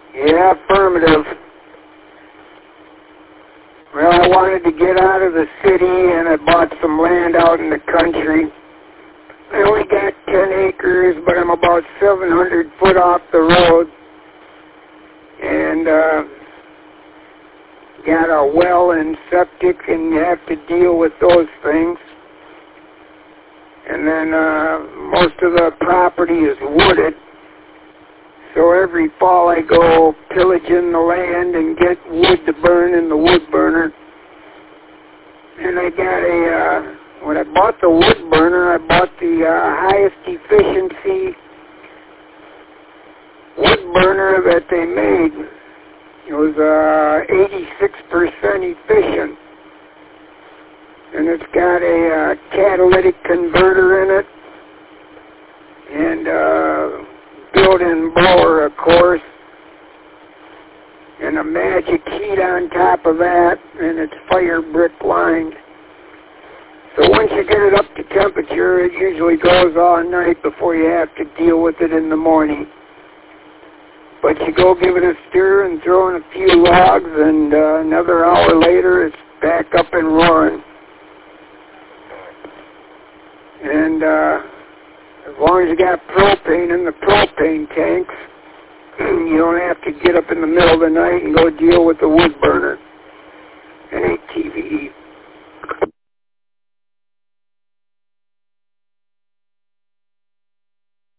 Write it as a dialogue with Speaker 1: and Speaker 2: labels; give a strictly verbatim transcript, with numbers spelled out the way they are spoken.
Speaker 1: Yeah, affirmative. Well, I wanted to get out of the city, and I bought some land out in the country. I only got ten acres, but I'm about seven hundred foot off the road. And, uh, got a well and septic, and you have to deal with those things. And then, uh, most of the property is wooded. So every fall I go pillaging the land and get wood to burn in the wood burner. And I got a, uh, when I bought the wood burner, I bought the uh, highest efficiency wood burner that they made. It was uh, eighty-six percent efficient. And it's got a uh, catalytic converter in it. And, uh, built-in blower, of course, and a magic heat on top of that, and it's fire brick lined. So once you get it up to temperature, it usually goes all night before you have to deal with it in the morning. But you go give it a stir and throw in a few logs, and uh, another hour later, it's back up and roaring. And, uh, as long as you got propane in the propane tanks, you don't have to get up in the middle of the night and go deal with the wood burner. It ain't T V E.